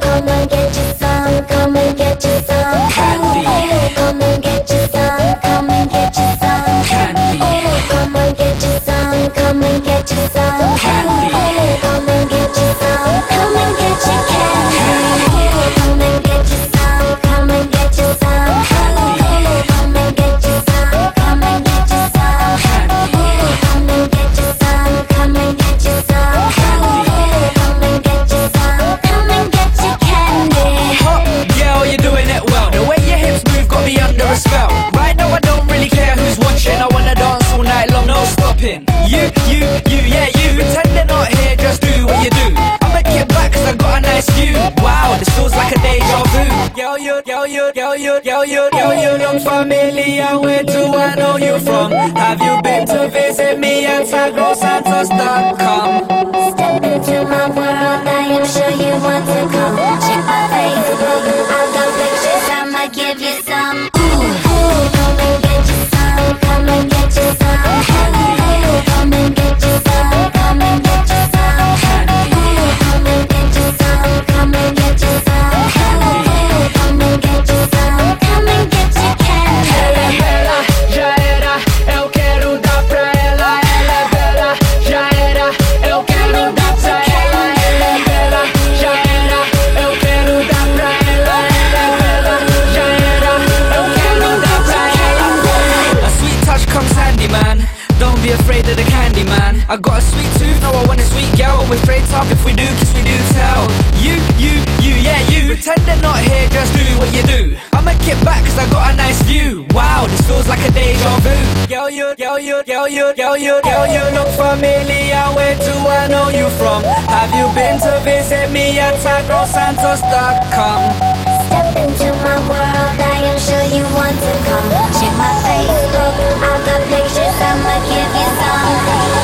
come and get you some, come and get you some candy. Come and get you some, come and get you some candy. Come and get you some, come and get you some candy. Come and get you some, come and get you candy. Come and get you some, come and get you some candy. Come and get you some, come and get you some candy. Come and get you some, come and get you some candy. Come and get you some, come and get you candy. Hot girl, you're doing it well. The way your hips move got me under a spell. Right now I don't really care who's watching. I wanna dance all night long, no stopping. You, yeah you. Pretend they're not here, just do what you do. I'ma get back cause I got a nice view. Wow, this feels like a deja vu. Girl, you look familiar. Where do I know you from? Have you been to visit me at TagroSantos.com? Step into my world, I am sure you want to come. Check my Facebook, I've got pictures, I'ma give you some. Ooh, come and get you some, come and get you some candy. Come and get you some, come and get you some candy. Come and get you some, come and get you some candy. Come and get you some, come and get you candy. Ela é bela, já era, eu quero dar pra ela. Ela é bela, já era, eu quero dar pra ela. Ela é bela, já era, eu quero dar pra ela. Ela é bela, já era, eu quero dar pra ela. A sweet touch comes handy, man. Don't be afraid of the candy, man. I got a sweet tooth, no I want a sweet girl. We're straight up if we do, kiss we do tell. You, yeah you. Pretend they're not here, just do what you do. I'ma get back cause I got a nice view. Wow, this feels like a deja vu. Girl, you look familiar. Where do I know you from? Have you been to visit me at TagroSantos.com? Step into my world, I am sure you want to come. Check my Facebook, I've got pictures, I'ma give you some.